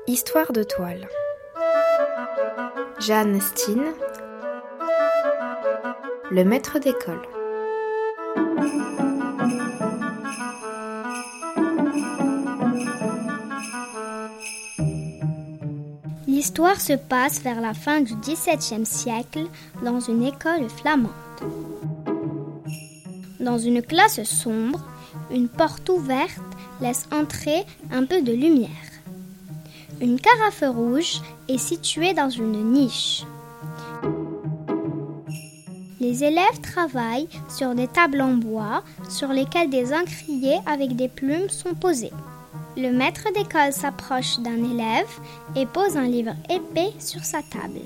Histoire de toile. Jeanne Steen, le maître d'école. L'histoire se passe vers la fin du XVIIe siècle dans une école flamande. Dans une classe sombre, une porte ouverte laisse entrer un peu de lumière. Une carafe rouge est située dans une niche. Les élèves travaillent sur des tables en bois sur lesquelles des encriers avec des plumes sont posés. Le maître d'école s'approche d'un élève et pose un livre épais sur sa table.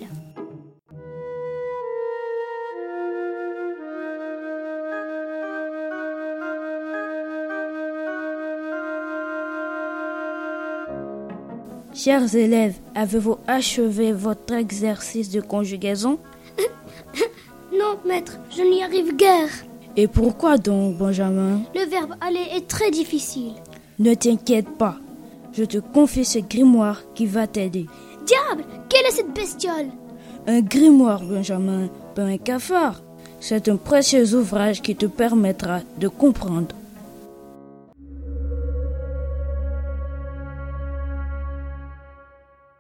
Chers élèves, avez-vous achevé votre exercice de conjugaison? Non, maître, je n'y arrive guère. Et pourquoi donc, Benjamin? Le verbe aller est très difficile. Ne t'inquiète pas, je te confie ce grimoire qui va t'aider. Diable, quelle est cette bestiole? Un grimoire, Benjamin, pas un cafard. C'est un précieux ouvrage qui te permettra de comprendre